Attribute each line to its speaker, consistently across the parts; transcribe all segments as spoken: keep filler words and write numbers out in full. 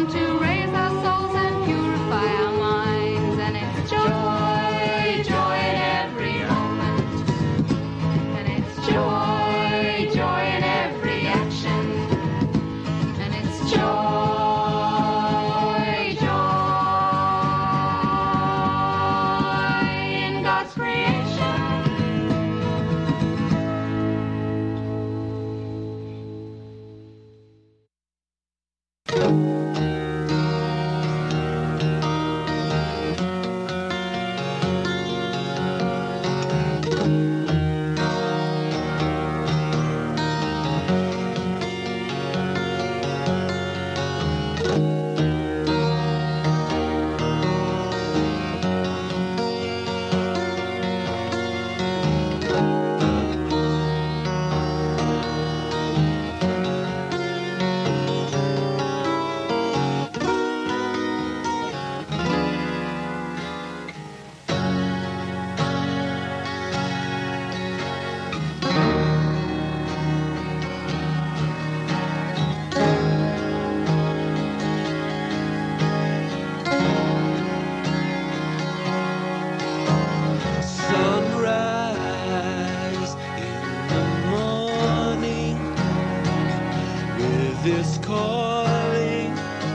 Speaker 1: this calling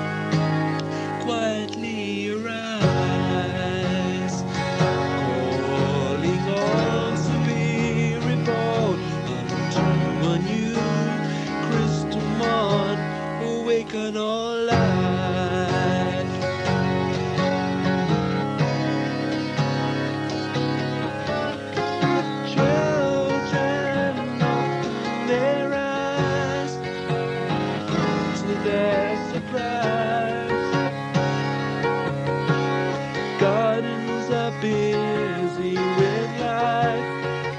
Speaker 1: quietly arise, calling all spirit born unto a new crystal morn, awaken all life. Children open their eyes to their surprise. Gardens are busy with life.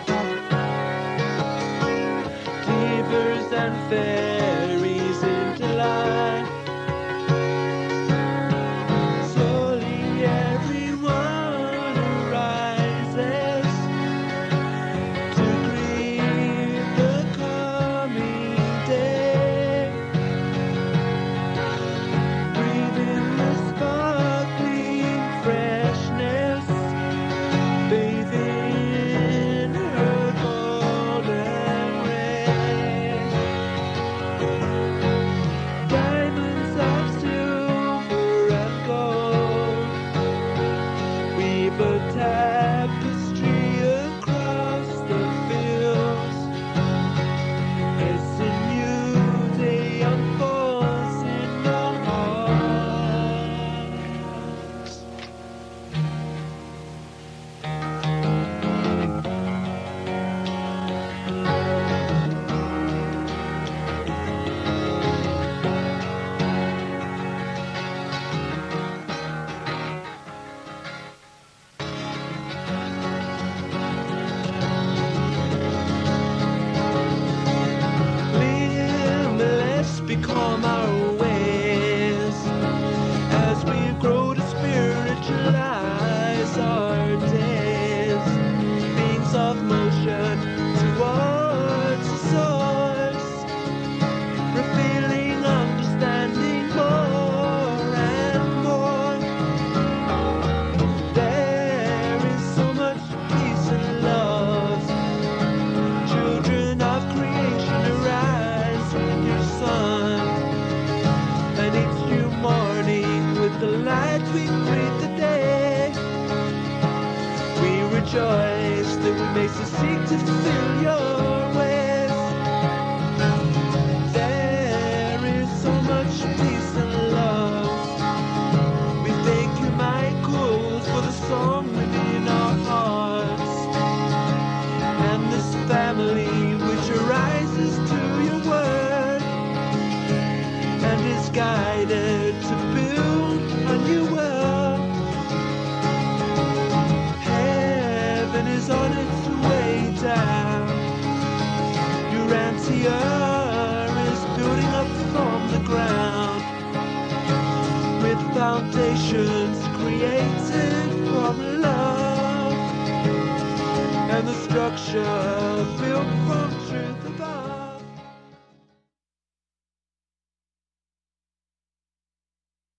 Speaker 1: Divers and fairies interline. Slowly everyone arises to greet the coming day. Breathe in the sparkling freshness, bathe in her golden rays. Diamonds of silver and gold weave a tapestry across the fields as a new day unfolds in our hearts. Limitless become our ways as we grow to spiritualize our days. Beings of motion towards the source, revealing understanding more and more. There is so much peace and love. Children of creation arise with your sun, and each new morning with the light we greet the day. We rejoice that we may seek to fulfill your ways. There is so much peace and love. We thank you, Michael, for the song within our hearts, and this family which arises to your word and is guided to build a new world. Heaven is on its way down. Urantia is building up from the ground with foundations created from love, and the structure built from truth above.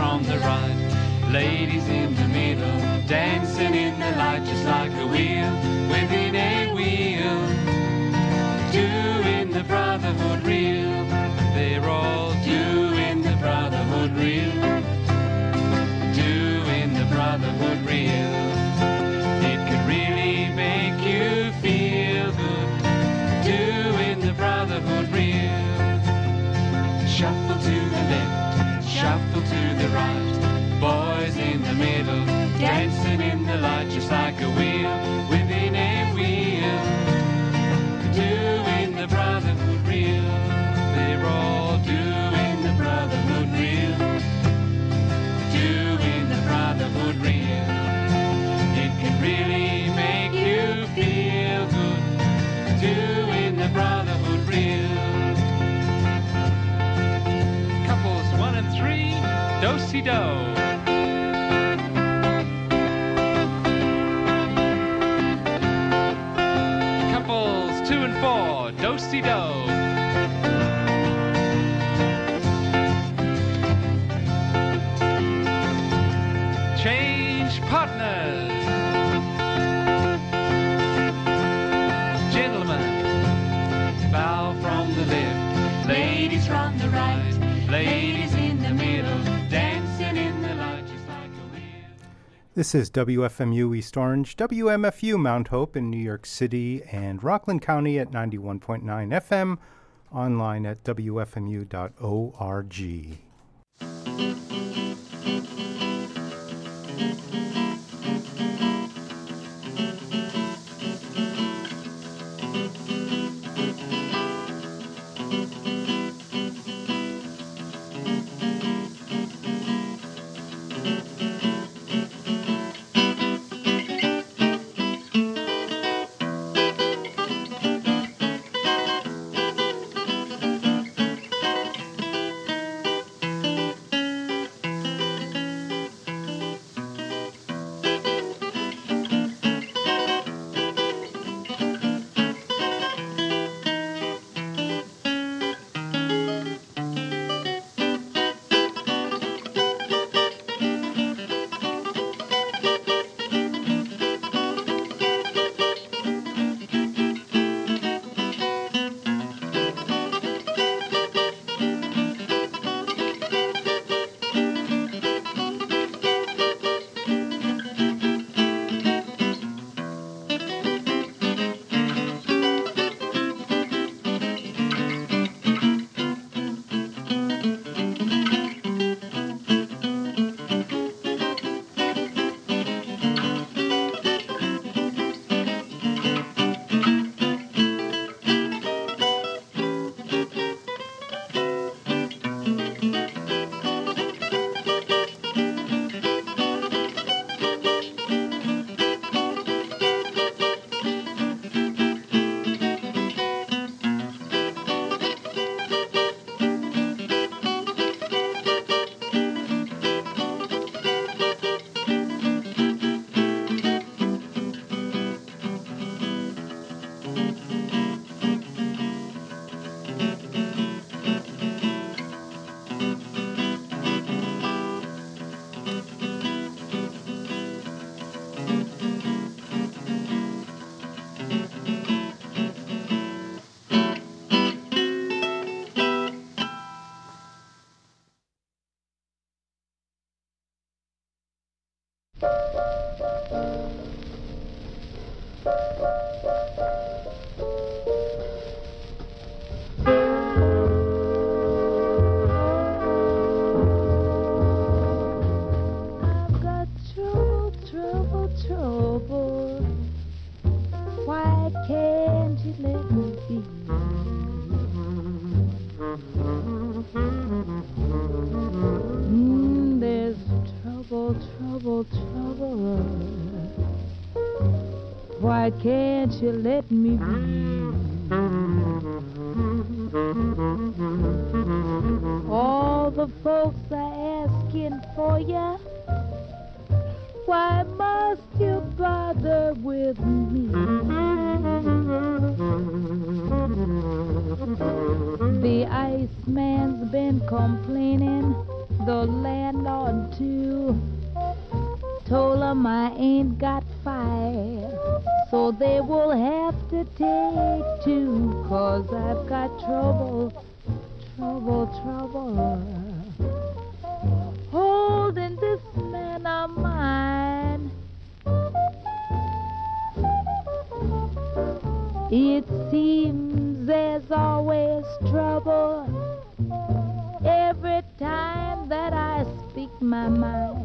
Speaker 2: from the right, ladies in the middle, dancing in the light just like a wheel within a wheel, doing the brotherhood reel. They're all doing the brotherhood reel, doing the brotherhood reel. It can really make you feel good, doing the brotherhood reel. Shuffle to the left, shuffle to the right, boys in the middle, dancing in the light just like a wheel within a wheel, doing the brotherhood reel. They're all doing the brotherhood reel, doing the brotherhood reel. It can really make you feel good, doing the brotherhood reel. Couples one and three, do-si-do. Couples two and four, do-si-do. Change partners. Gentlemen, bow from the left, ladies from the right, ladies in the middle, dancing in the light just like a wheel.
Speaker 3: This is W F M U East Orange, W M F U Mount Hope in New York City, and Rockland County at ninety-one point nine F M, online at W F M U dot org.
Speaker 4: Why can't you let me be? All the folks are asking for you. Why must you bother with me? The Iceman's been complaining, the landlord So they will have to take two, 'cause I've got trouble, trouble, trouble holding this man of mine. It seems there's always trouble every time that I speak my mind.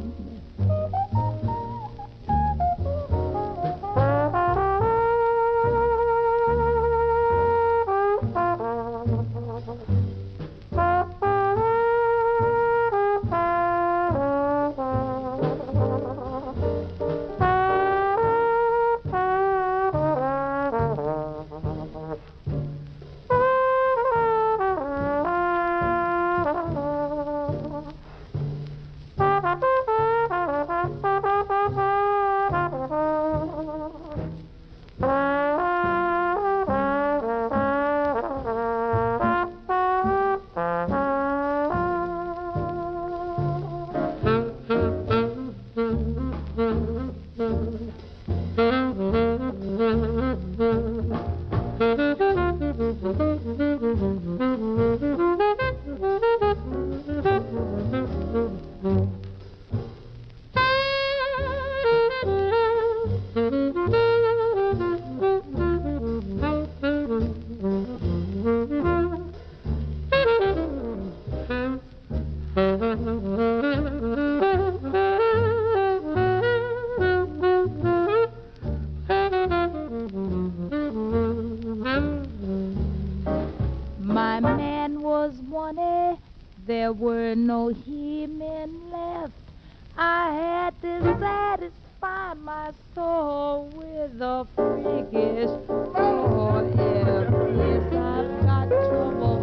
Speaker 4: My man was wanted, there were no he-men left. I had to satisfy my soul with a freakish roar. Yes, I've got trouble,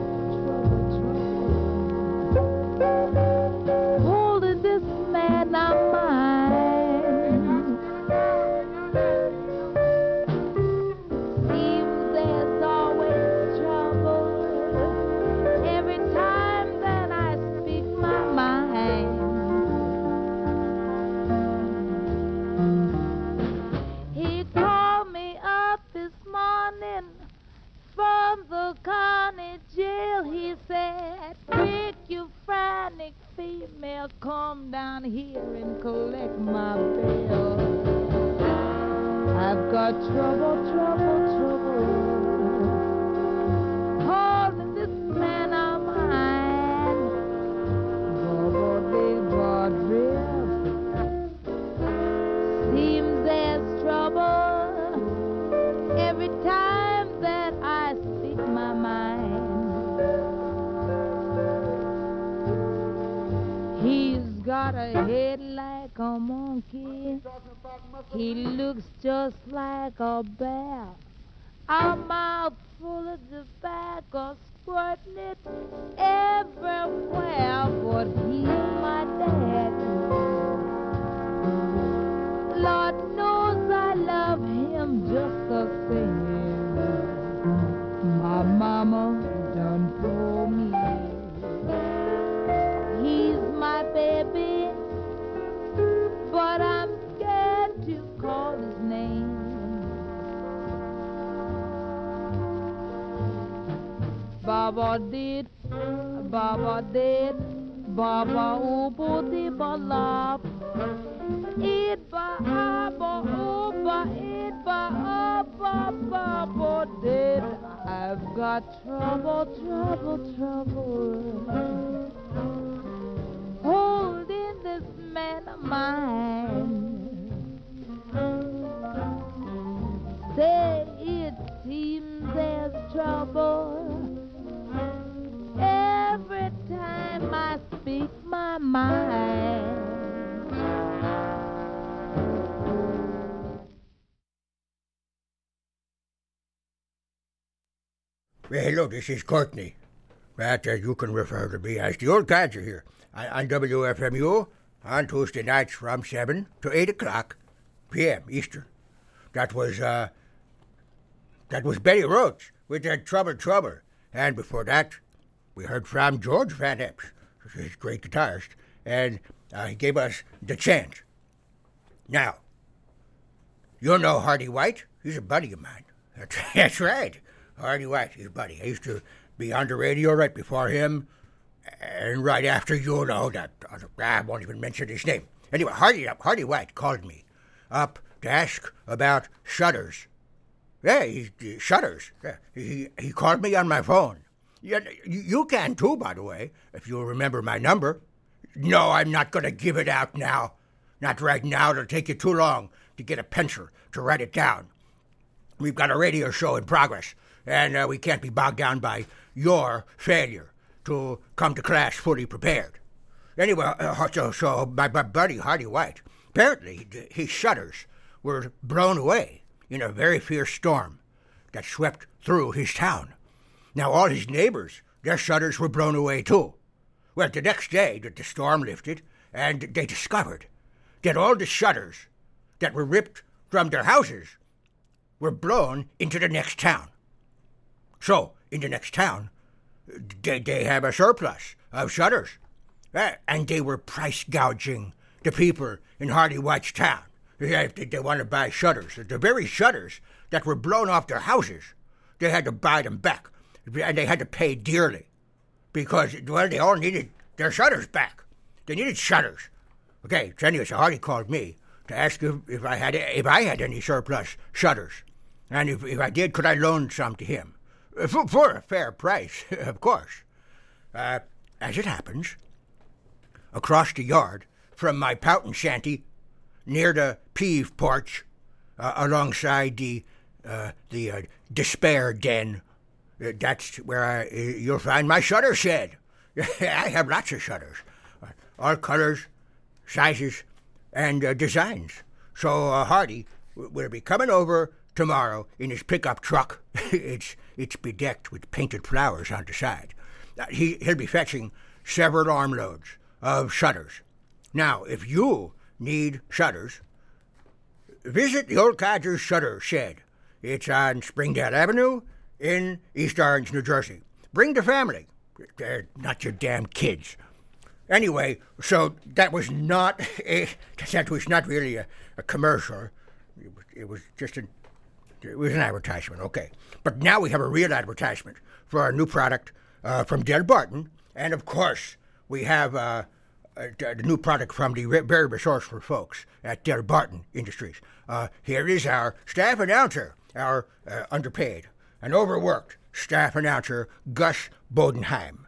Speaker 4: trouble, trouble holding this man of mine. Seems there's always trouble every time that I speak my mind. He called me up this morning from the county jail. He said, "Quick, you frantic female, come down here and collect my bill. I've got trouble, trouble, trouble holding this man of mine." Seems there's trouble every time that I speak my mind. He's got a head like a monkey, he looks just like a bear, a mouth full of tobacco, squirting it everywhere. But he's my dad. Lord knows I love him just the same. My mama done told me he's my baby, but I'm scared to call his name. Baba did, Baba did, Baba ubo di balap. It ba aba uba, it ba aba baba did. I've got trouble, trouble, trouble holding this man of mine. Say it seems there's trouble every time I speak my mind.
Speaker 5: Well, hello, this is Courtney. But as you can refer to me as the old codger here on, on W F M U on Tuesday nights from seven to eight o'clock p m Eastern. That was, uh, that was Betty Roach with that Trouble, Trouble. And before that, we heard from George Van Epps, he's a great guitarist, and uh, he gave us The Chant. Now, You know Hardy White? He's a buddy of mine. That's, that's right. Hardy White, he's a buddy. I used to be on the radio right before him and right after, you know, that I won't even mention his name. Anyway, Hardy, Hardy White called me up to ask about shutters. Yeah, he, he, shutters. Yeah, he, he called me on my phone. Yeah, you, you can too, by the way, if you'll remember my number. No, I'm not going to give it out now. Not right now. It'll take you too long to get a pencil to write it down. We've got a radio show in progress, and uh, we can't be bogged down by your failure to come to class fully prepared. Anyway, uh, so, so my, my buddy Hardy White, apparently his shutters were blown away in a very fierce storm that swept through his town. Now all his neighbors, their shutters were blown away too. Well, the next day the storm lifted, and they discovered that all the shutters that were ripped from their houses were blown into the next town. So, in the next town, they, they have a surplus of shutters. Uh, and they were price gouging the people in Hardy White's town. They, they, they want to buy shutters. The very shutters that were blown off their houses, they had to buy them back. And they had to pay dearly. Because, well, they all needed their shutters back. They needed shutters. Okay, so anyway, so Hardy called me to ask if, if I had if I had any surplus shutters. And if, if I did, could I loan some to him? For, for a fair price, of course. Uh, as it happens, across the yard from my pouting shanty, near the peeve porch, uh, alongside the uh, the uh, despair den, uh, that's where I, uh, you'll find my shutter shed. I have lots of shutters, uh, all colors, sizes, and uh, designs. So uh, Hardy will be coming over tomorrow in his pickup truck. it's it's bedecked with painted flowers on the side. Uh, he he'll be fetching several armloads of shutters. Now, if you need shutters, visit the Old Codger's Shutter Shed. It's on Springdale Avenue in East Orange, New Jersey. Bring the family. They're not your damn kids. Anyway, so that was not a, that was not really a, a commercial. It was, it was just a, it was an advertisement, okay. But now we have a real advertisement for our new product uh, from Del Barton, and of course we have uh, uh, the new product from the very resourceful folks at Del Barton Industries. Uh, here is our staff announcer, our uh, underpaid and overworked staff announcer, Gus Bodenheim.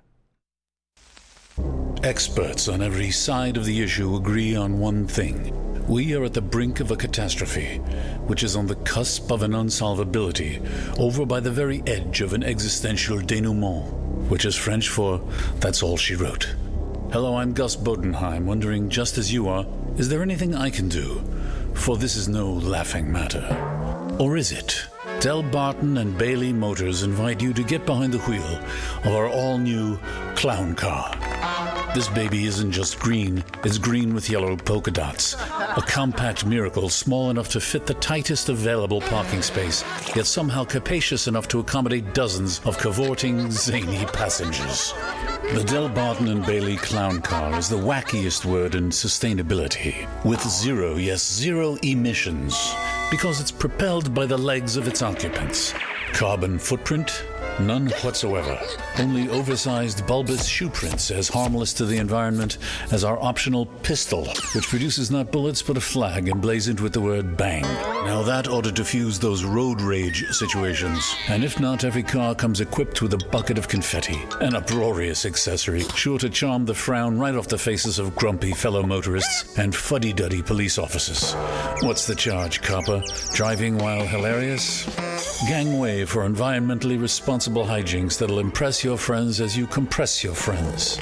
Speaker 6: Experts on every side of the issue agree on one thing. We are at the brink of a catastrophe, which is on the cusp of an unsolvability, over by the very edge of an existential denouement, which is French for "that's all she wrote." Hello, I'm Gus Bodenheim, wondering, just as you are, is there anything I can do? For this is no laughing matter. Or is it? Del Barton and Bailey Motors invite you to get behind the wheel of our all-new clown car. This baby isn't just green, it's green with yellow polka dots. A compact miracle small enough to fit the tightest available parking space, yet somehow capacious enough to accommodate dozens of cavorting, zany passengers. The Del Barton and Bailey clown car is the wackiest word in sustainability, with zero, yes, zero emissions, because it's propelled by the legs of its occupants. Carbon footprint? None whatsoever. Only oversized bulbous shoe prints as harmless to the environment as our optional pistol, which produces not bullets but a flag emblazoned with the word bang. Now that ought to diffuse those road rage situations. And if not, every car comes equipped with a bucket of confetti, an uproarious accessory sure to charm the frown right off the faces of grumpy fellow motorists and fuddy-duddy police officers. What's the charge, copper? Driving while hilarious? Gangway for environmentally responsible hijinks that'll impress your friends as you compress your friends.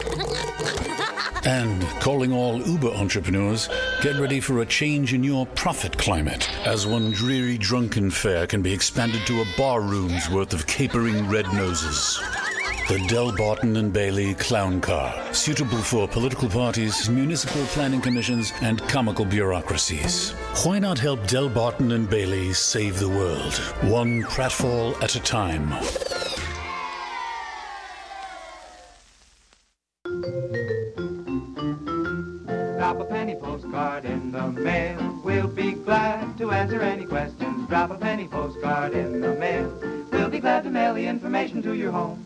Speaker 6: And calling all Uber entrepreneurs, get ready for a change in your profit climate, as one dreary drunken fare can be expanded to a bar room's worth of capering red noses. The Del Barton and Bailey clown car, suitable for political parties, municipal planning commissions, and comical bureaucracies. Why not help Del Barton and Bailey save the world, one pratfall at a time?
Speaker 2: Drop a penny postcard in the mail. We'll be glad to answer any question.
Speaker 7: Drop a penny postcard in the mail. We'll be glad to mail the information to your home.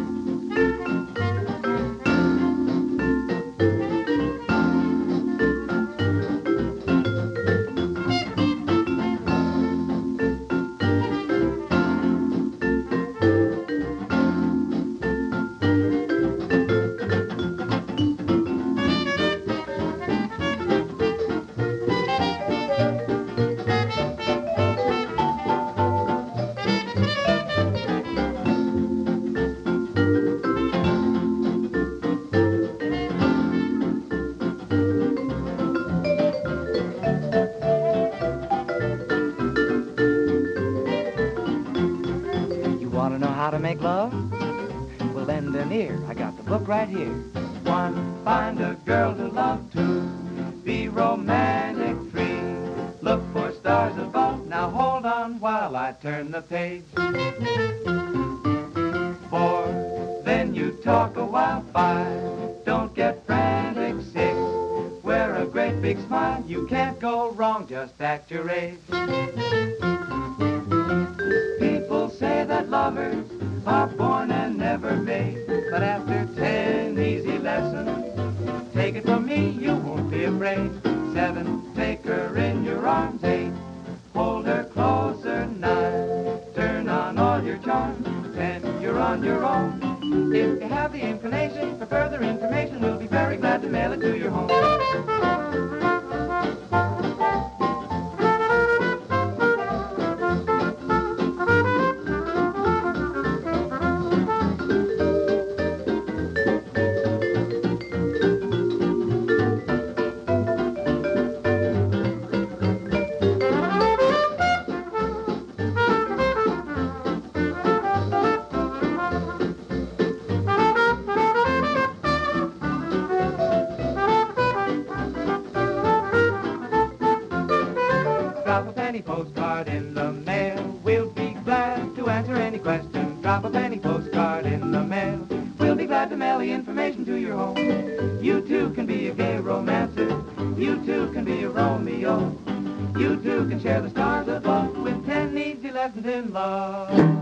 Speaker 7: Make love? Well, lend an ear. I got the book right here. One, find a girl to love. Two, be romantic. Three, look for stars above. Now hold on while I turn the page. Four, then you talk a while. Five, don't get frantic. Six, wear a great big smile. You can't go wrong, just act your age. People say that lovers are born and never made, but after ten easy lessons, take it from me, you won't be afraid. Seven, take her in your arms. Eight, hold her closer. Nine, turn on all your charms. Ten, you're on your own. If you have the inclination for further information, we'll be very glad to mail it to your home. Postcard in the mail. We'll be glad to answer any question. Drop a penny postcard in the mail. We'll be glad to mail the information to your home. You too can be a gay romancer. You too can be a Romeo. You too can share the stars above with ten easy lessons in love.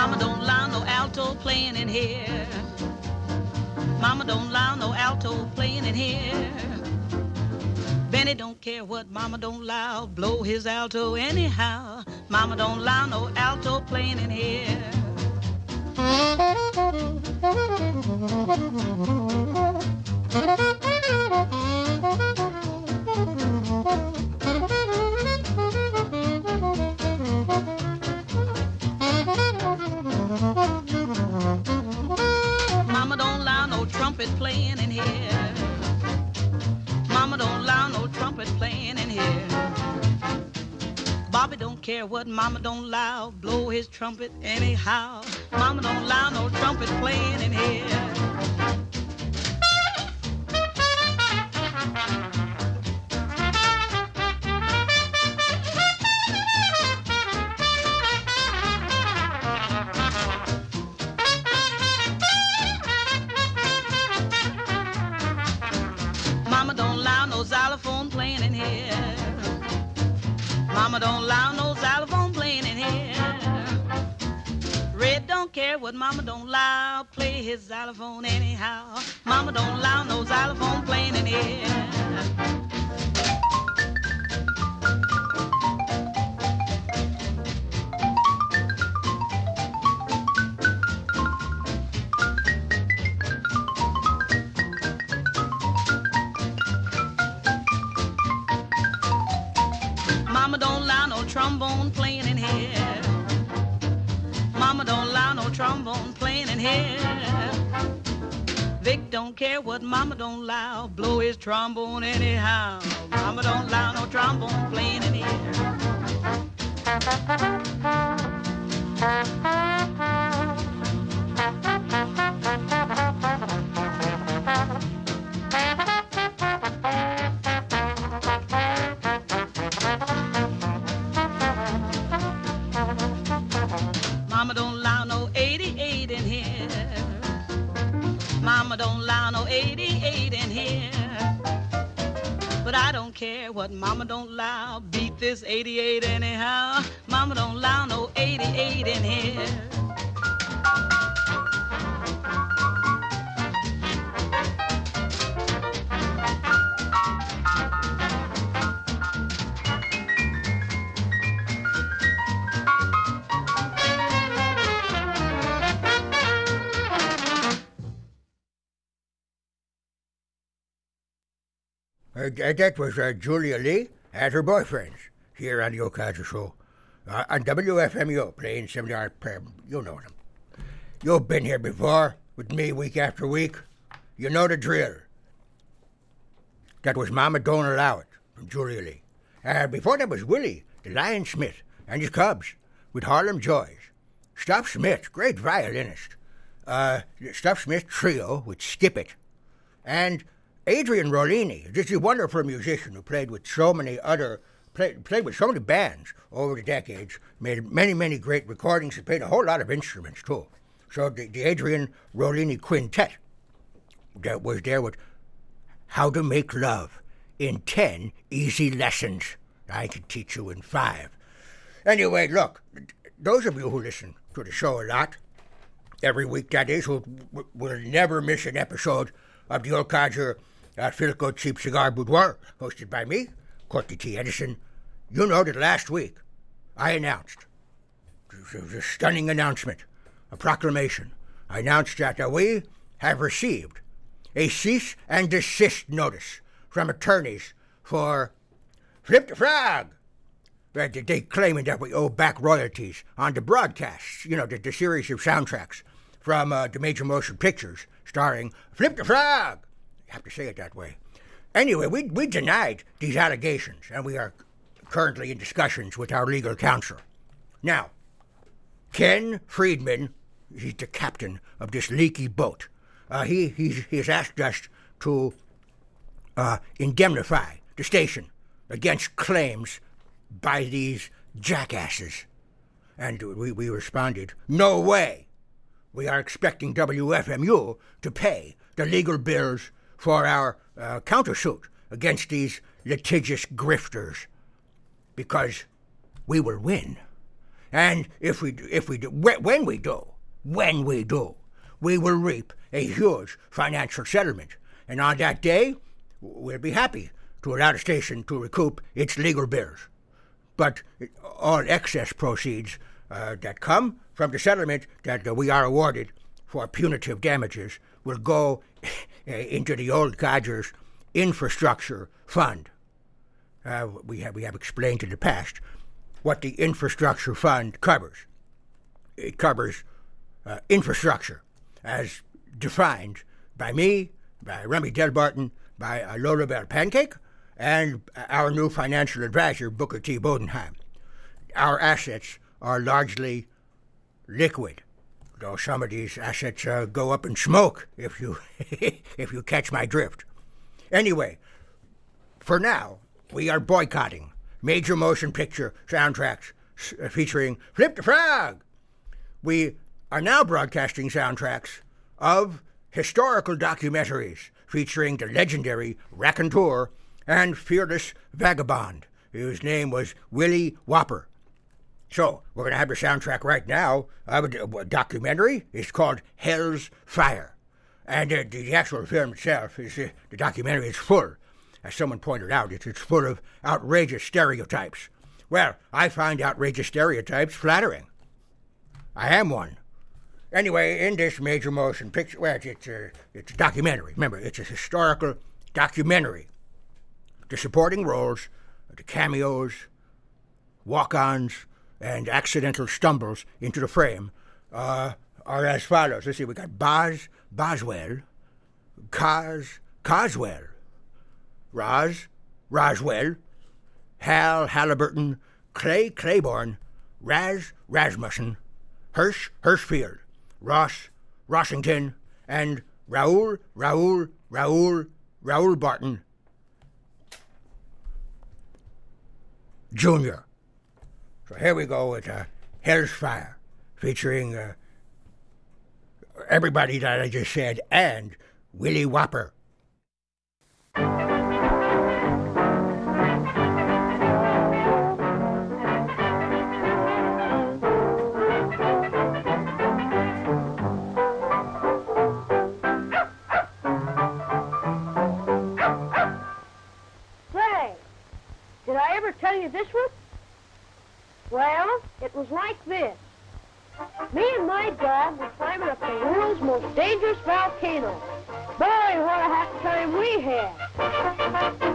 Speaker 8: Mama don't allow no alto playing in here. Mama don't allow no alto playing in here. Benny don't care what Mama don't allow, blow his alto anyhow. Mama don't allow no alto playing in here. Mama don't allow no trumpet playing in here. Mama don't allow no trumpet playing in here. Bobby don't care what Mama don't allow, blow his trumpet anyhow. Mama don't allow no trumpet playing in here. Mama don't allow no xylophone playing in here. Mama don't allow no xylophone playing in here. Red don't care what Mama don't allow, play his xylophone anyhow. Mama don't allow no xylophone playing in here. Mama don't allow no trombone playing in here. Mama don't allow no trombone playing in here. Vic don't care what Mama don't allow, blow his trombone anyhow. Mama don't allow no trombone playing in here. Mama don't allow no eighty-eight in here. Mama don't allow no eighty-eight in here. But I don't care what Mama don't allow, beat this eighty-eight anyhow. Mama don't allow no eighty-eight in here.
Speaker 5: Uh, that was uh, Julia Lee and her boyfriends here on the Okaja Show uh, on W F M U, playing seventy hours per. You know them. You've been here before with me week after week. You know the drill. That was Mama Don't Allow It from Julia Lee. Uh, before that was Willie, the Lion Smith, and his Cubs with Harlem Joys. Stuff Smith, great violinist. Uh, Stuff Smith Trio with Skip It. And Adrian Rollini, just a wonderful musician who played with so many other, play, played with so many bands over the decades, made many, many great recordings, and played a whole lot of instruments too. So the, the Adrian Rollini Quintet that was there with How to Make Love in ten Easy Lessons. I can teach you in five. Anyway, look, those of you who listen to the show a lot, every week that is, will, will never miss an episode of the Old Codger uh, Philco Cheap Cigar Boudoir, hosted by me, Courtney T. Edison. You know that last week I announced, it was a stunning announcement, a proclamation. I announced that uh, we have received a cease and desist notice from attorneys for Flip the Frog. They, they claiming that we owe back royalties on the broadcasts, you know, the, the series of soundtracks from uh, the major motion pictures starring Flip the Frog. You have to say it that way. Anyway, we, we denied these allegations, and we are currently in discussions with our legal counsel. Now, Ken Friedman, he's the captain of this leaky boat. Uh, he, he's, he has asked us to uh, indemnify the station against claims by these jackasses. And we, we responded, no way. We are expecting W F M U to pay the legal bills for our uh, countersuit against these litigious grifters, because we will win. And if we do, if we do, when we do, when we do, we will reap a huge financial settlement. And on that day, we'll be happy to allow the station to recoup its legal bills. But all excess proceeds uh, that come from the settlement that uh, we are awarded for punitive damages will go into the old Codgers Infrastructure Fund. Uh, we have we have explained in the past what the Infrastructure Fund covers. It covers uh, infrastructure as defined by me, by Remy Delbarton, by uh, Lola Bell Pancake, and our new financial advisor, Booker T. Bodenheim. Our assets are largely liquid, though some of these assets uh, go up in smoke, if you if you catch my drift. Anyway, for now, we are boycotting major motion picture soundtracks uh, featuring Flip the Frog. We are now broadcasting soundtracks of historical documentaries featuring the legendary raconteur and fearless vagabond, whose name was Willie Whopper. So, we're going to have the soundtrack right now of a documentary. It's called Hell's Fire. And uh, the actual film itself, is uh, the documentary is full. As someone pointed out, it's, it's full of outrageous stereotypes. Well, I find outrageous stereotypes flattering. I am one. Anyway, in this major motion picture, well, it's, it's, a, it's a documentary. Remember, it's a historical documentary. The supporting roles, the cameos, walk-ons, and accidental stumbles into the frame uh, are as follows. Let's see, we got Boz Boswell, Cos Coswell, Roz Roswell, Hal Halliburton, Clay Claiborne, Raz Rasmussen, Hirsch Hirschfield, Ross Rossington, and Raoul Raoul Raoul Raoul Barton Junior So here we go with uh, Hell's Fire, featuring uh, everybody that I just said, and Willie Whopper.
Speaker 9: Say, did I ever tell you this one? Well, it was like this. Me and my dad were climbing up the world's most dangerous volcano. Boy, what a happy time we had.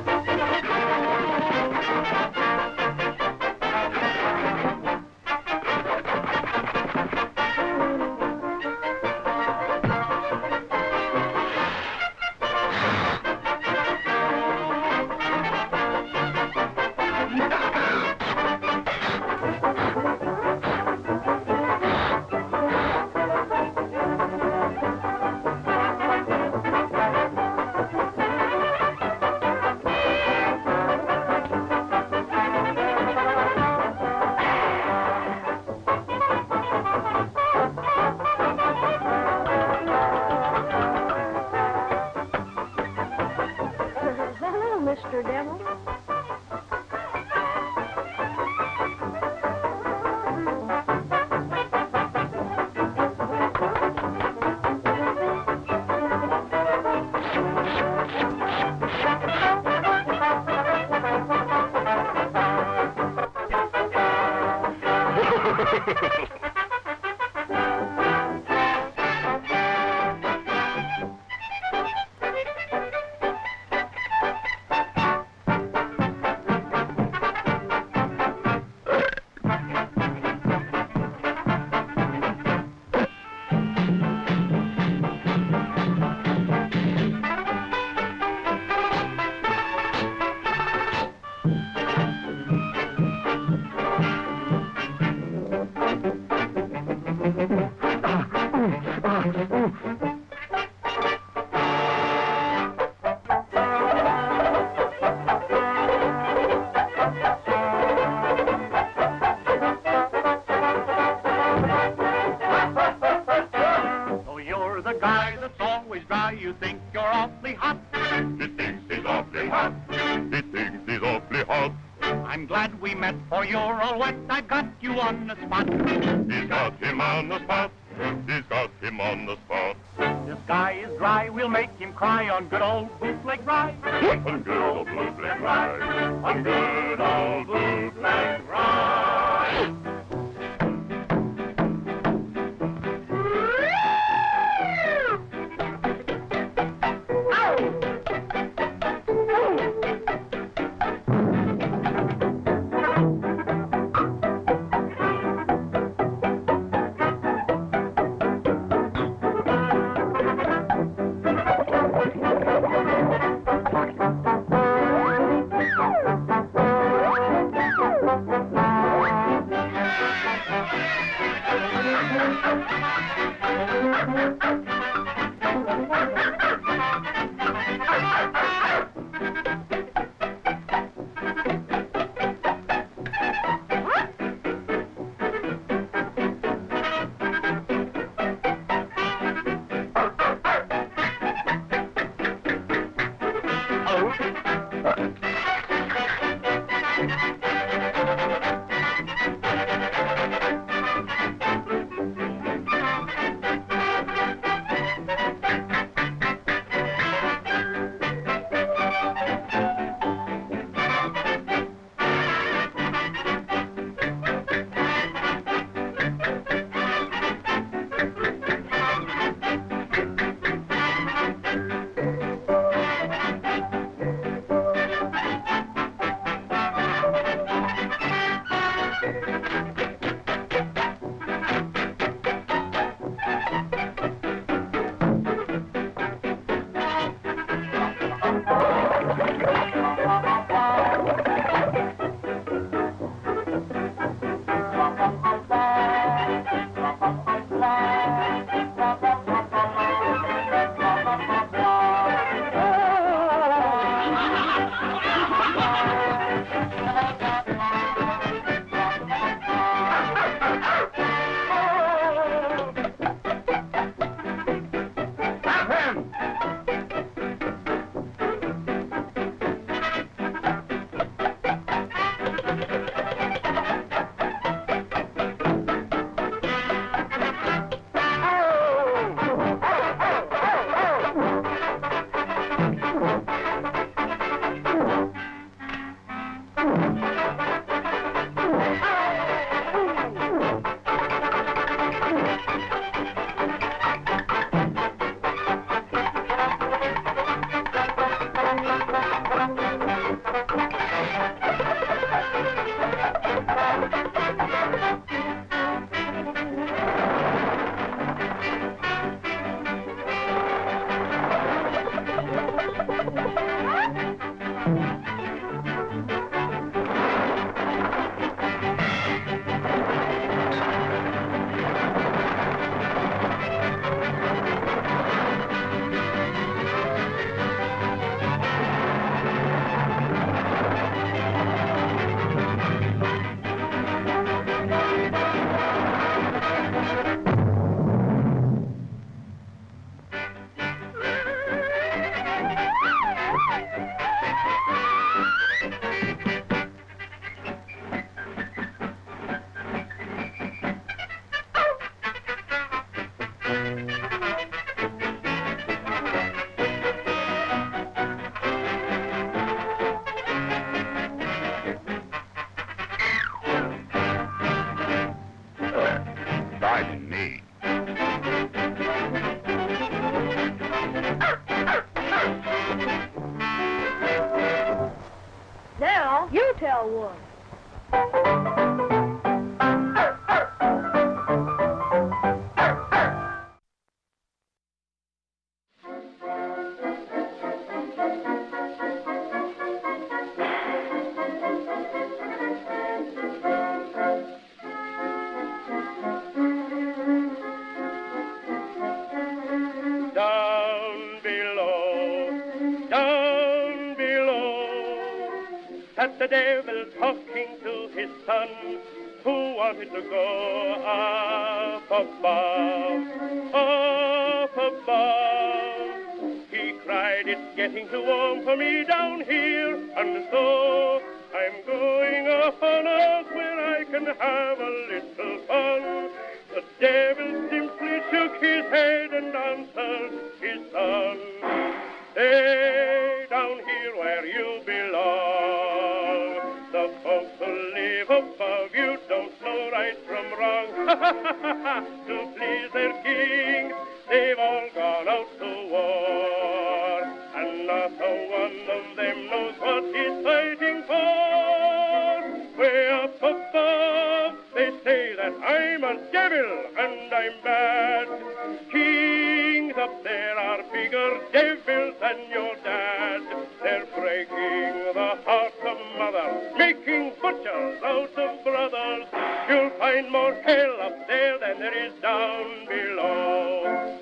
Speaker 9: Mister Devil. Thank you.
Speaker 10: but I got you on the spot.
Speaker 11: He's got him on the spot. He's got him on the spot.
Speaker 10: The sky is dry, we'll make him cry on good old bootleg rye.
Speaker 11: On good old bootleg rye. On good old bootleg rye. The devil talking to his son, who wanted to go up above, up above. He cried, it's getting too warm for me down here, and so I'm going up on earth where I can have a little fun. The devil simply shook his head and answered his son. Stay down here where you belong. The folks who live above you don't know right from wrong. To please their king, they've all gone out to war. And not a one of them knows what he's fighting for. Way up above, they say that I'm a devil and I'm bad. Kings up there are bigger devils than your dad. They're breaking the heart of mothers, making butchers out of brothers. You'll find more hell up there than there is down below.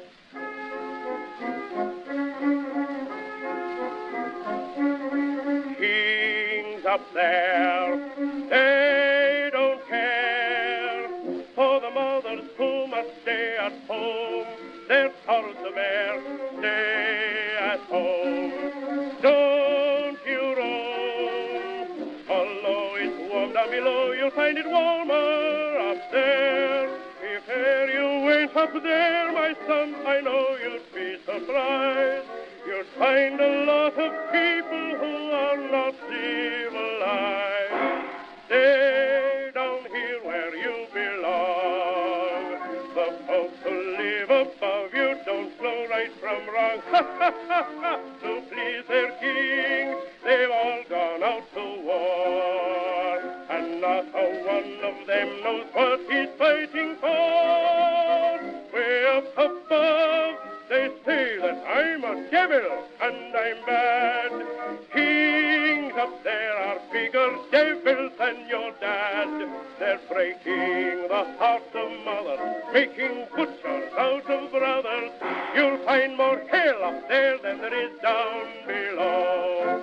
Speaker 11: Kings up there, they don't care for the mothers who must stay at home. Their sorrows to bear, stay at home. Don't you roam, although it's warm down below, you'll find it warmer up there. If ever you went up there, my son, I know you'd be surprised. You'll find a lot of people who are not civilized. Stay down here where you belong. The folks who live above you don't know right from wrong. To please their king, they've all gone out to war. And not a one of them knows what he's fighting for. Way up above, they say that I'm a devil and I'm bad. Kings up there are bigger devils than your dad. They're breaking the hearts of mothers, making butchers out of brothers. You'll find more hell up there than there is down below.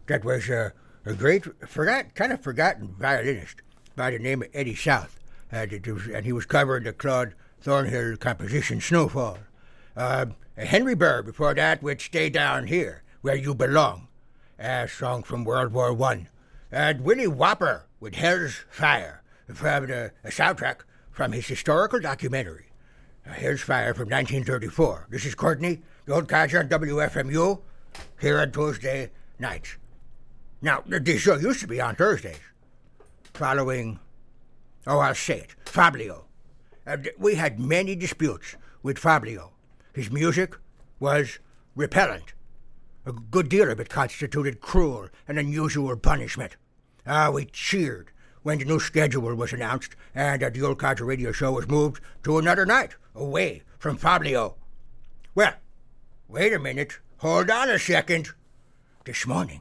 Speaker 5: that was uh, a great, forgot, kind of forgotten violinist by the name of Eddie South. Uh, it was, and he was covering the Claude Thornhill composition Snowfall. Uh, Henry Burr before that with Stay Down Here, Where You Belong, a song from World War One. And Willie Whopper with Hell's Fire, from the, a soundtrack from his historical documentary, uh, Hell's Fire from nineteen thirty-four. This is Courtney, the Old Codger on W F M U, here on Tuesday nights. Now, this show used to be on Thursdays, following, oh, I'll say it, Fablio. Uh, we had many disputes with Fablio. His music was repellent. A good deal of it constituted cruel and unusual punishment. Ah, we cheered when the new schedule was announced and uh, the Old Codger radio show was moved to another night, away from Fablio. Well, wait a minute. Hold on a second. This morning,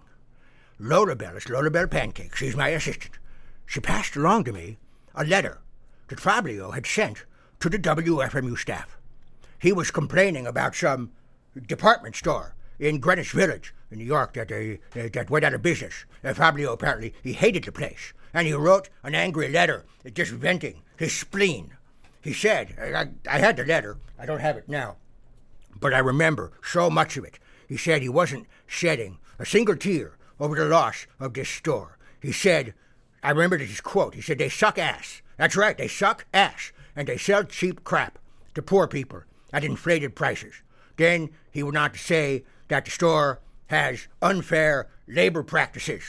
Speaker 5: Lola Bell, it's Lola Bell Pancake, she's my assistant, she passed along to me a letter that Fablio had sent to the W F M U staff. He was complaining about some department store in Greenwich Village in New York that uh, that went out of business. Uh, Fablio apparently, he hated the place, and he wrote an angry letter just venting his spleen. He said, I, I had the letter, I don't have it now, but I remember so much of it. He said he wasn't shedding a single tear over the loss of this store. He said, I remember his quote, he said, they suck ass. That's right, they suck ass, and they sell cheap crap to poor people at inflated prices. Then he went on to say that the store has unfair labor practices.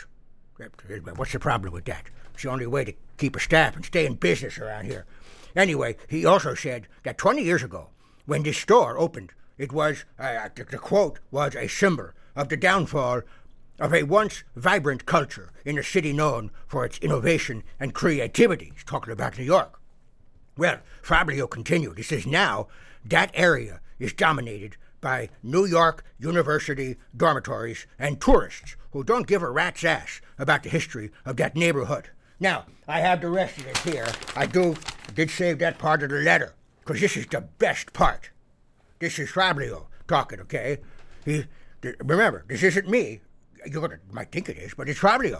Speaker 5: What's the problem with that? It's the only way to keep a staff and stay in business around here. Anyway, he also said that twenty years ago, when this store opened, it was, uh, the, the quote was a symbol of the downfall of a once vibrant culture in a city known for its innovation and creativity. He's talking about New York. Well, Fablio continued. He says now that area is dominated by New York University dormitories and tourists who don't give a rat's ass about the history of that neighborhood. Now, I have the rest of it here. I do did save that part of the letter, because this is the best part. This is Fablio talking, okay? He, th- remember, this isn't me. You might think it is, but it's Fablio.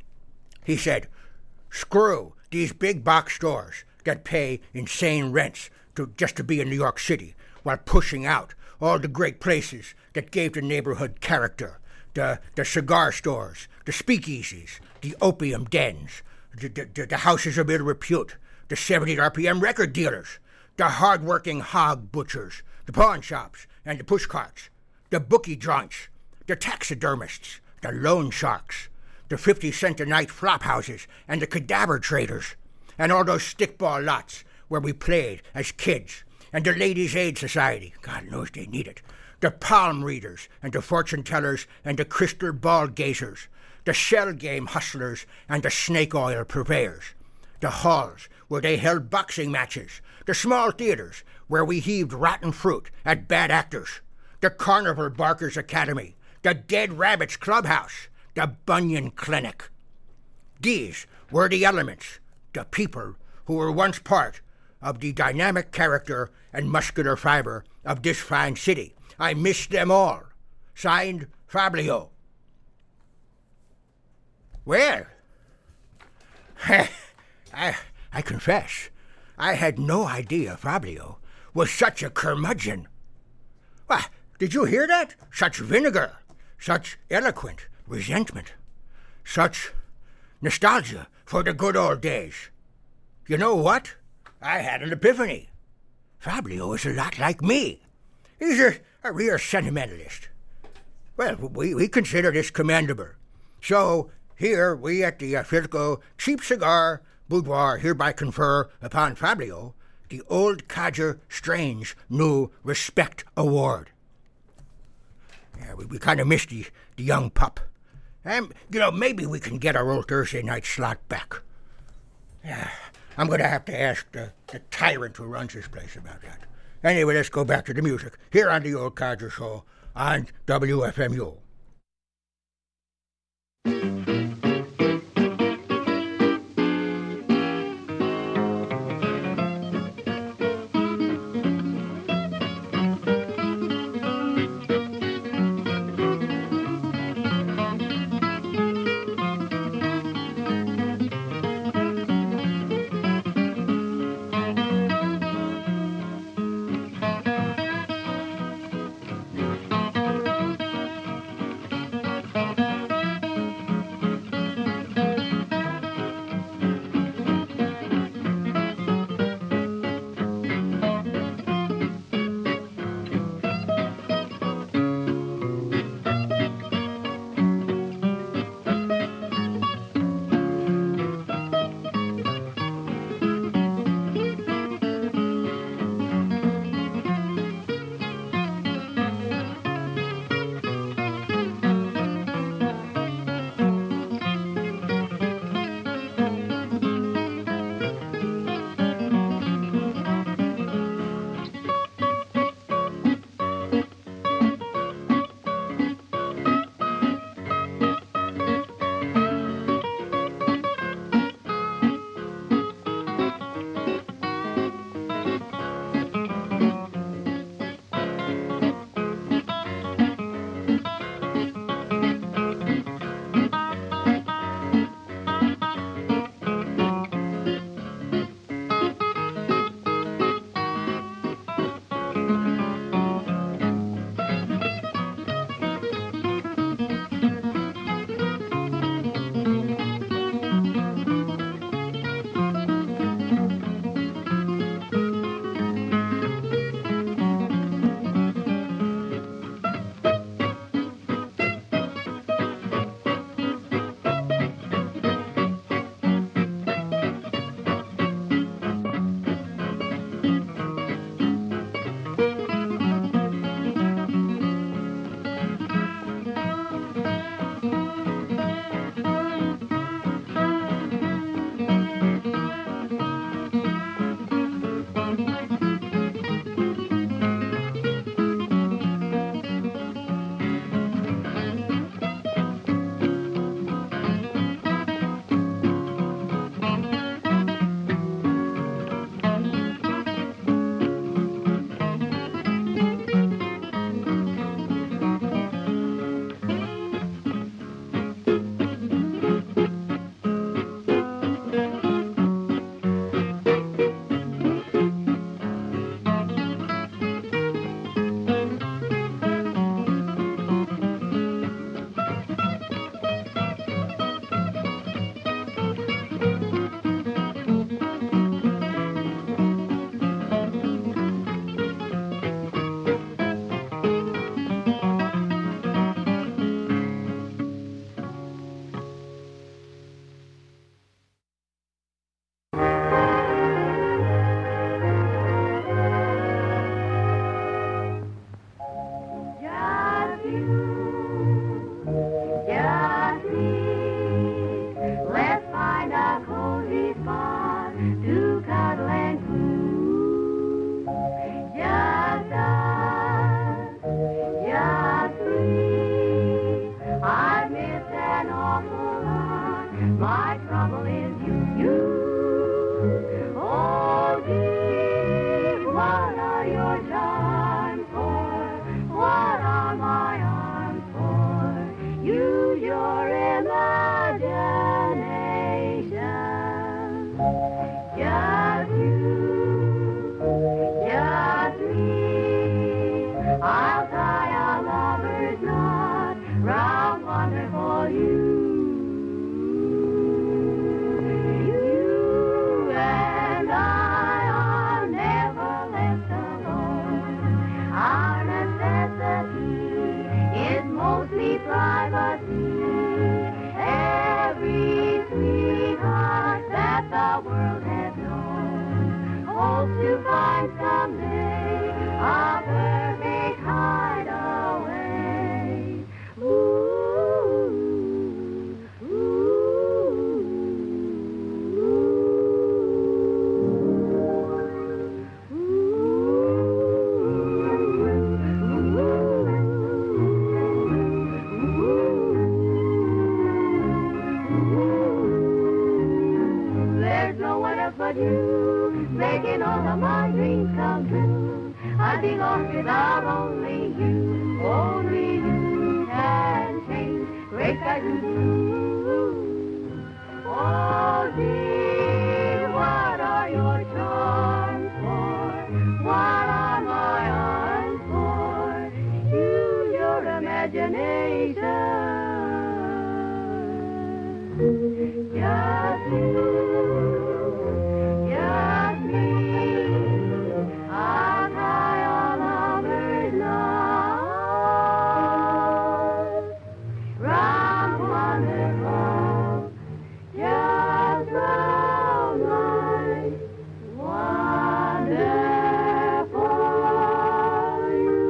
Speaker 5: He said, screw these big box stores that pay insane rents to just to be in New York City, while pushing out all the great places that gave the neighborhood character. The, the cigar stores, the speakeasies, the opium dens, the, the, the houses of ill repute, the seventy R P M record dealers, the hard-working hog butchers, the pawn shops and the push carts, the bookie joints, the taxidermists, the loan sharks, the fifty cent a night flop houses and the cadaver traders, and all those stickball lots where we played as kids, and the Ladies' Aid Society, God knows they need it, the palm readers and the fortune tellers and the crystal ball gazers, the shell game hustlers and the snake oil purveyors, the halls where they held boxing matches, the small theaters where we heaved rotten fruit at bad actors, the Carnival Barkers Academy, the Dead Rabbits Clubhouse, the Bunyan Clinic. These were the elements, the people who were once part of the dynamic character and muscular fiber of this fine city. I miss them all. Signed, Fablio. Well, I, I confess, I had no idea Fablio was such a curmudgeon. Why, did you hear that? Such vinegar, such eloquent resentment, such nostalgia for the good old days. You know what? I had an epiphany. Fablio is a lot like me. He's a, a real sentimentalist. Well, we, we consider this commendable. So here we at the uh, Philco Cheap Cigar Boudoir hereby confer upon Fablio the Old Codger Strange New Respect Award. Yeah, we, we kind of missed the, the young pup. And, you know, maybe we can get our old Thursday night slot back. Yeah, I'm going to have to ask the, the tyrant who runs this place about that. Anyway, let's go back to the music here on the Old Codger Show on W F M U.
Speaker 12: I'll tie a lover's knot round wonderful you. You and I are never left alone. Our necessity is mostly privacy. Every sweetheart that the world has known hopes to find someday a perfect hideaway. Ooh, there's no one else but you, making all of my dreams come true. I'd be lost without only you. Only you can change great skies to blue. Oh, dear, what are your charms for? What are my arms for? Use your imagination. Just you. Just me. I'll tie a lover's knot round wonderful, just round my wonderful you.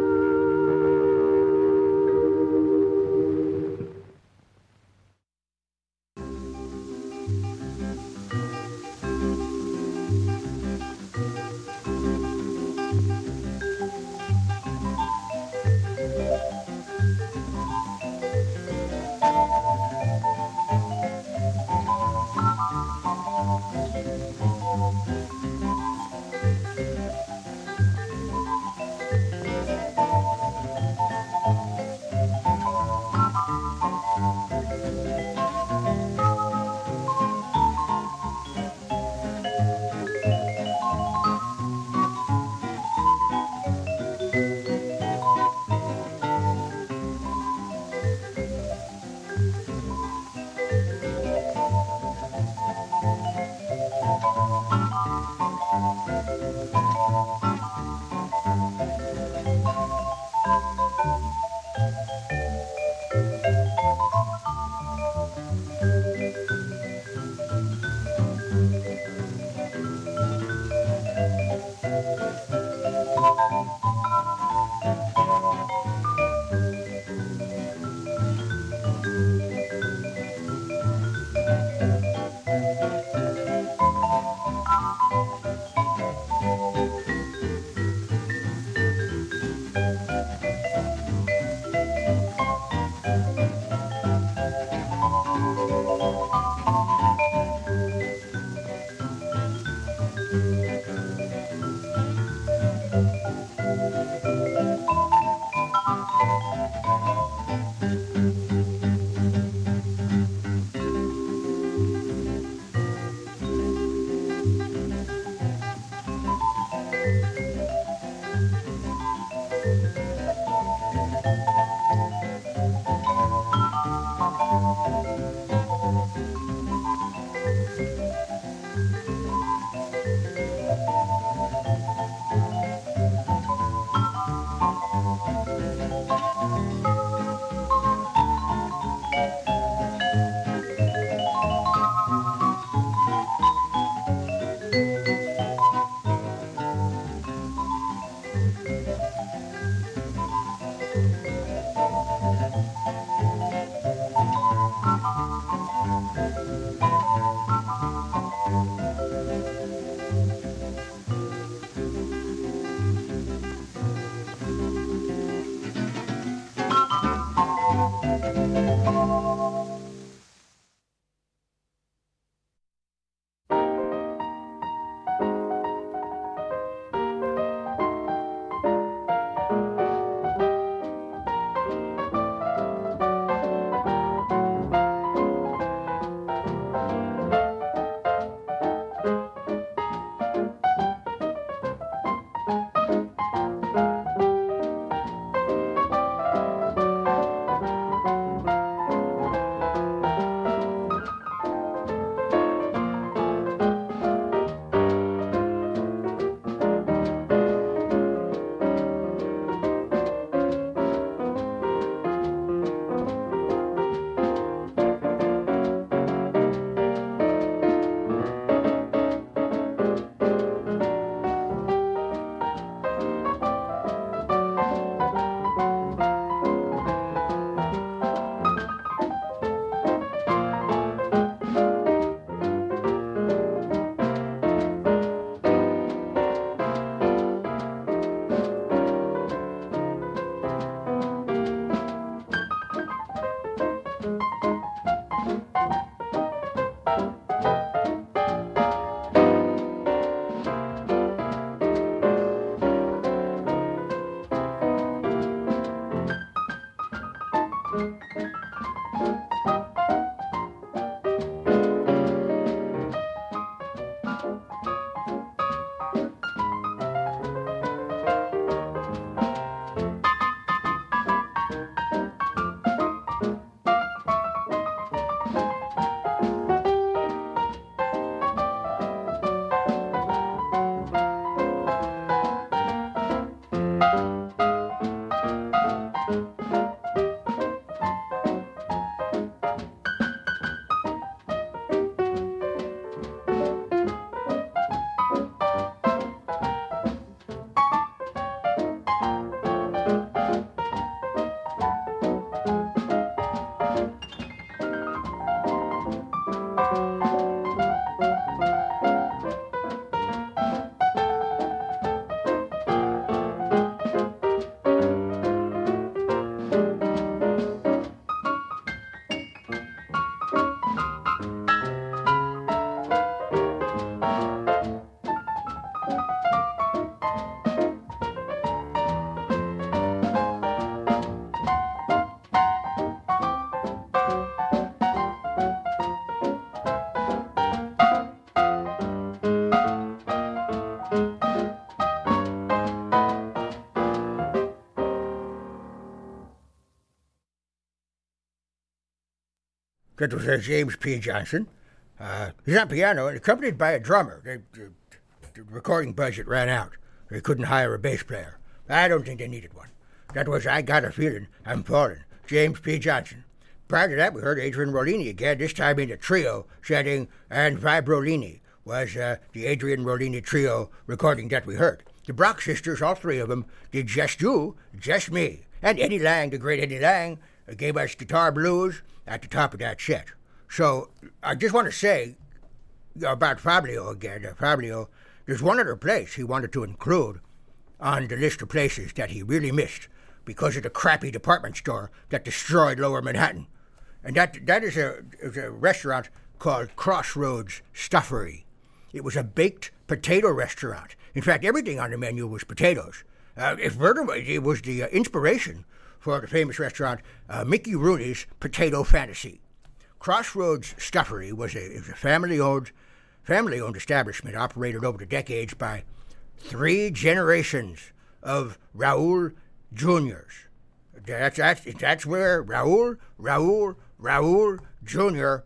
Speaker 5: That was uh, James P. Johnson. Uh, he's on piano and accompanied by a drummer. They, the, the recording budget ran out. They couldn't hire a bass player. I don't think they needed one. That was I Got a Feeling I'm Falling, James P. Johnson. Prior to that, we heard Adrian Rollini again, this time in a trio setting, and Vibrolini was uh, the Adrian Rollini trio recording that we heard. The Brock sisters, all three of them, did Just You, Just Me. And Eddie Lang, the great Eddie Lang, uh, gave us Guitar Blues at the top of that set. So I just want to say about Fabio again. Uh, Fabio, there's one other place he wanted to include on the list of places that he really missed because of the crappy department store that destroyed Lower Manhattan. And that that is a, is a restaurant called Crossroads Stuffery. It was a baked potato restaurant. In fact, everything on the menu was potatoes. Uh, if Verder, it was the uh, inspiration for the famous restaurant uh, Mickey Rooney's Potato Fantasy. Crossroads Stuffery was a, was a family-owned, family-owned establishment operated over the decades by three generations of Raoul Juniors. That's, that's, that's where Raoul, Raoul, Raoul Junior,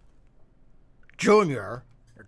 Speaker 5: Junior,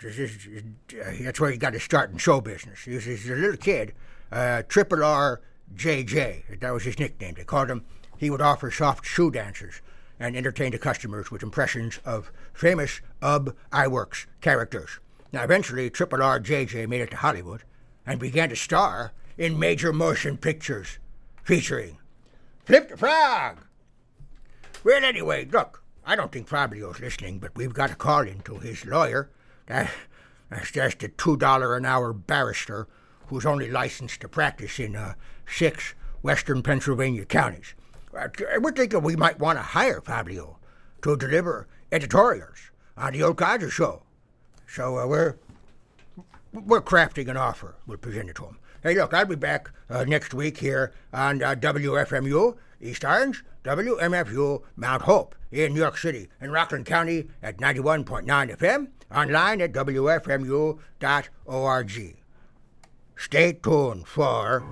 Speaker 5: that's where he got to start in show business. He was, he was a little kid, uh, Triple R J J, that was his nickname. They called him. He would offer soft shoe dancers and entertain the customers with impressions of famous U B Iwerks characters. Now, eventually, Triple R J J made it to Hollywood and began to star in major motion pictures featuring Flip the Frog. Well, anyway, look, I don't think Fabio's listening, but we've got to call into his lawyer. That, that's just a two dollars an hour barrister who's only licensed to practice in uh, six western Pennsylvania counties. Uh, we're thinking we might want to hire Fabio to deliver editorials on the Old Codger Show. So uh, we're we're crafting an offer. We'll present it to him. Hey, look, I'll be back uh, next week here on uh, W F M U East Orange, W M F U Mount Hope in New York City and Rockland County at ninety-one point nine F M, online at W F M U dot org. Stay tuned for...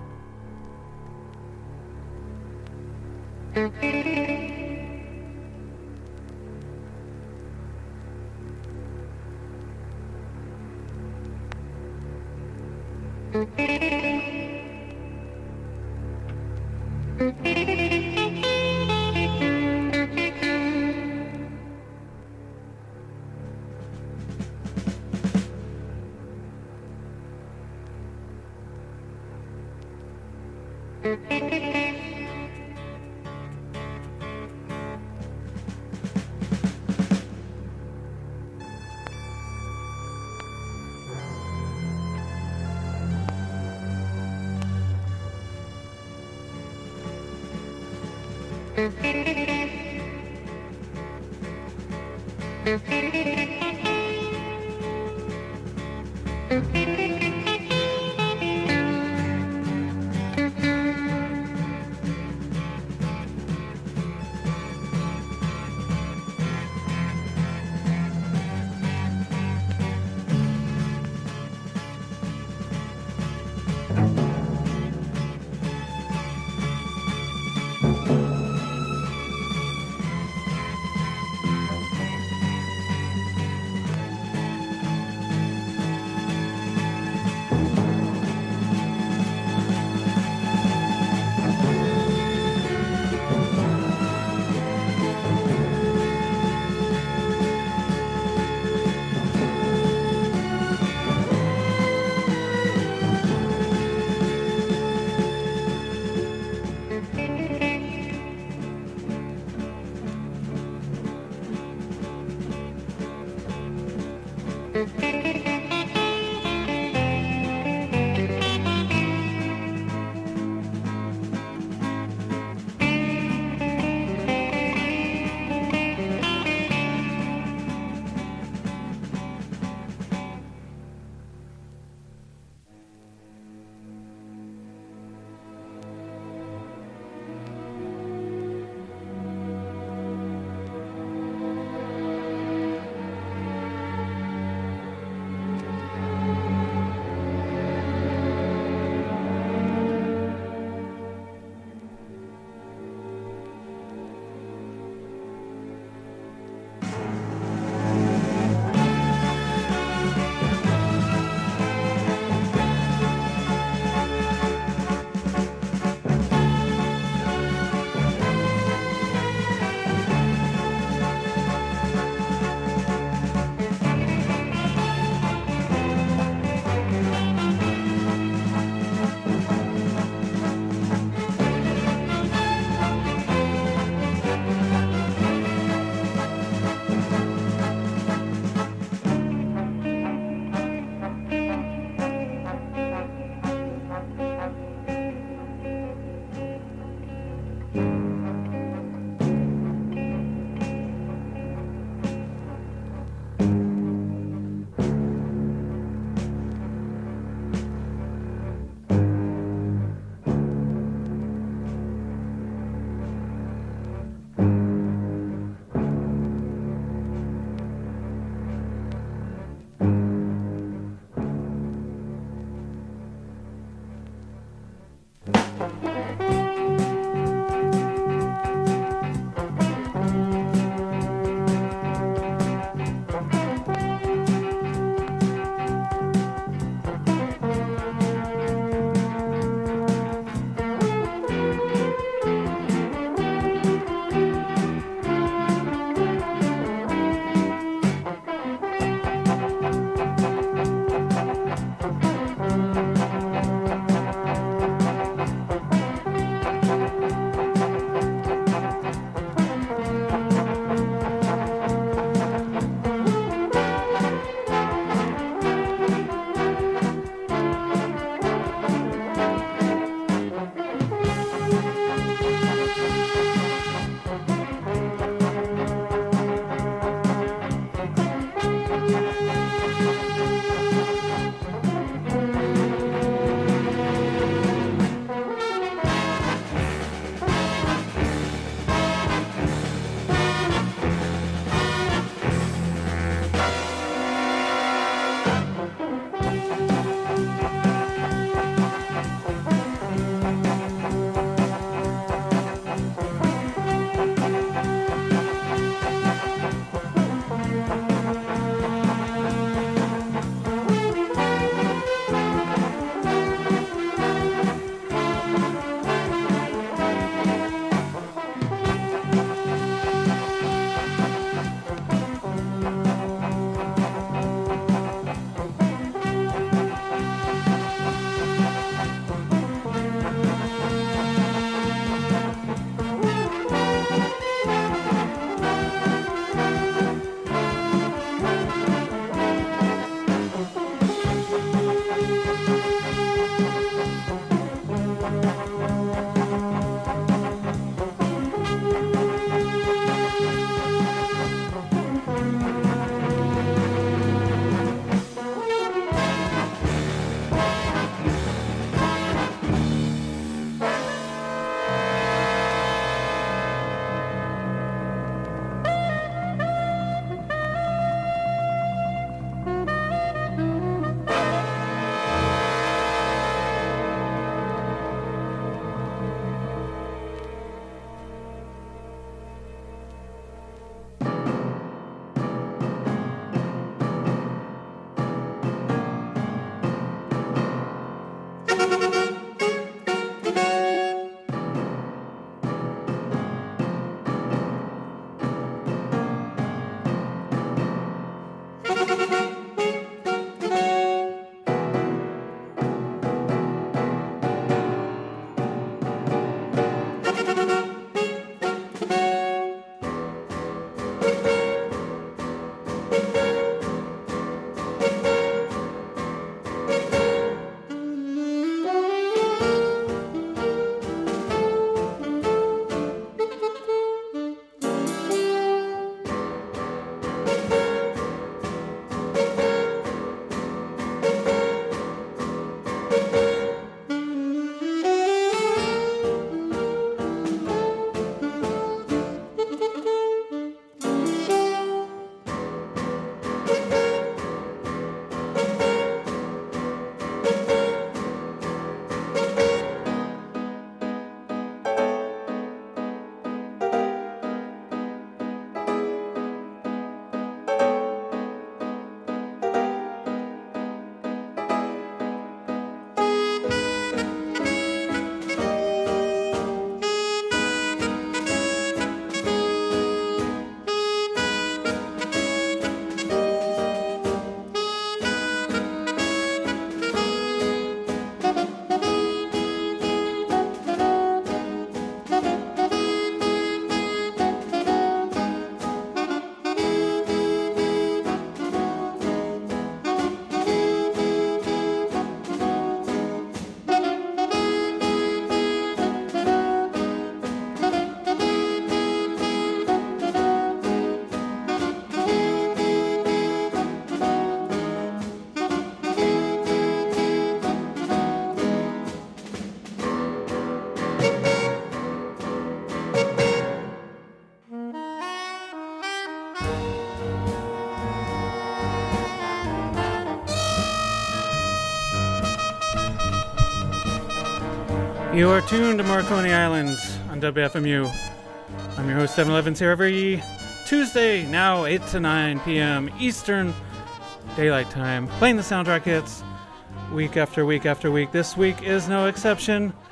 Speaker 13: You are tuned to Marconi Island on W F M U. I'm your host, seven eleven, here every Tuesday, now eight to nine p.m. Eastern Daylight Time, playing the soundtrack hits week after week after week. This week is no exception.